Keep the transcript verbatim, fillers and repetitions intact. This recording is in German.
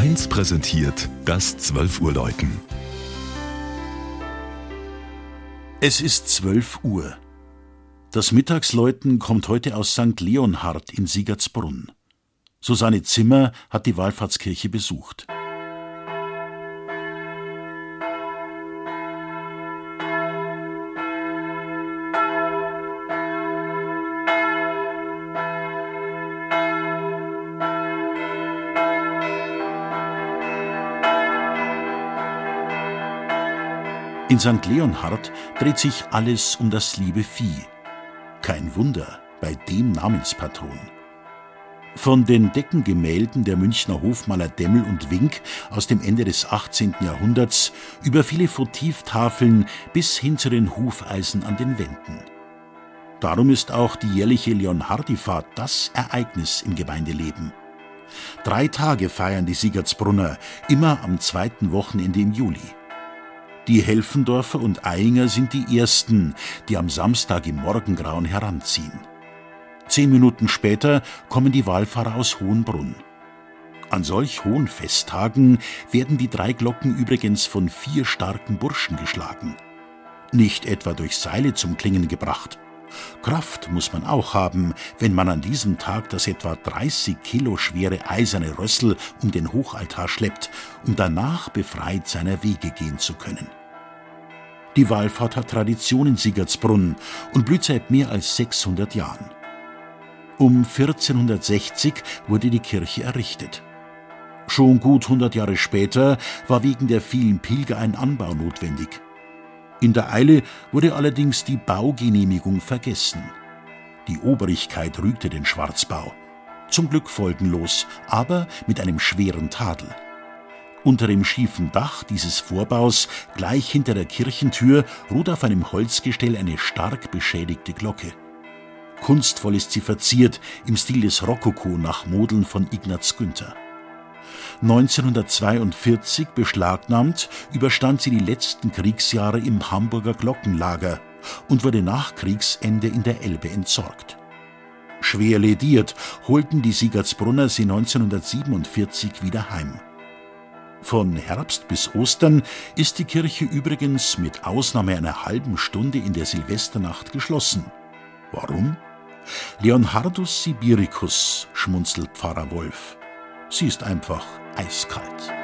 eins präsentiert das zwölf Uhr Läuten. Es ist zwölf Uhr. Das Mittagsläuten kommt heute aus Sankt Leonhard in Siegertsbrunn. Susanne Zimmer hat die Wallfahrtskirche besucht. In Sankt Leonhard dreht sich alles um das liebe Vieh. Kein Wunder bei dem Namenspatron. Von den Deckengemälden der Münchner Hofmaler Demmel und Wink aus dem Ende des achtzehnten Jahrhunderts über viele Votivtafeln bis hin zu den Hufeisen an den Wänden. Darum ist auch die jährliche Leonhardifahrt das Ereignis im Gemeindeleben. Drei Tage feiern die Siegertsbrunner, immer am zweiten Wochenende im Juli. Die Helfendorfer und Ainger sind die Ersten, die am Samstag im Morgengrauen heranziehen. Zehn Minuten später kommen die Wallfahrer aus Hohenbrunn. An solch hohen Festtagen werden die drei Glocken übrigens von vier starken Burschen geschlagen. Nicht etwa durch Seile zum Klingen gebracht. Kraft muss man auch haben, wenn man an diesem Tag das etwa dreißig Kilo schwere eiserne Rössel um den Hochaltar schleppt, um danach befreit seiner Wege gehen zu können. Die Wallfahrt hat Tradition in Siegertsbrunn und blüht seit mehr als sechshundert Jahren. Um vierzehnhundertsechzig wurde die Kirche errichtet. Schon gut hundert Jahre später war wegen der vielen Pilger ein Anbau notwendig. In der Eile wurde allerdings die Baugenehmigung vergessen. Die Obrigkeit rügte den Schwarzbau. Zum Glück folgenlos, aber mit einem schweren Tadel. Unter dem schiefen Dach dieses Vorbaus, gleich hinter der Kirchentür, ruht auf einem Holzgestell eine stark beschädigte Glocke. Kunstvoll ist sie verziert, im Stil des Rokoko nach Modeln von Ignaz Günther. neunzehnhundertzweiundvierzig beschlagnahmt, überstand sie die letzten Kriegsjahre im Hamburger Glockenlager und wurde nach Kriegsende in der Elbe entsorgt. Schwer lediert holten die Siegertsbrunner sie neunzehnhundertsiebenundvierzig wieder heim. Von Herbst bis Ostern ist die Kirche übrigens mit Ausnahme einer halben Stunde in der Silvesternacht geschlossen. Warum? Leonhardus Sibiricus, schmunzelt Pfarrer Wolf. Sie ist einfach eiskalt.